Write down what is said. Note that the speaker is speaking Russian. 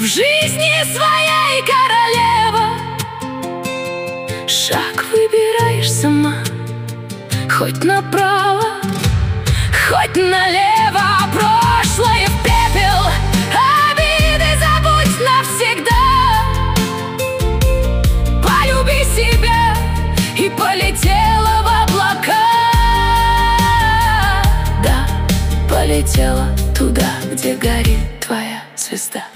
в жизни своей королева. Шаг выбираешь сама, хоть направо, хоть налево. Прошлое в пепел, обиды забудь навсегда. Полюби себя и полетела в облака. Да, полетела туда, где горит твоя звезда.